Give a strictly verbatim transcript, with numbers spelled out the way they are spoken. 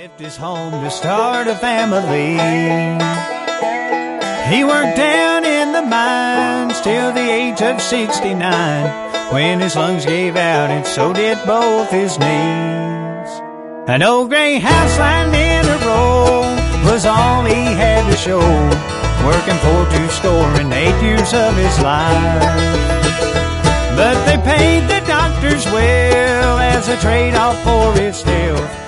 left his home to start a family. He worked down in the mines till the age of sixty-nine, when his lungs gave out and so did both his knees. An old gray house lined in a row was all he had to show, working for two score and eight years of his life. But they paid the doctors well as a trade-off for his health.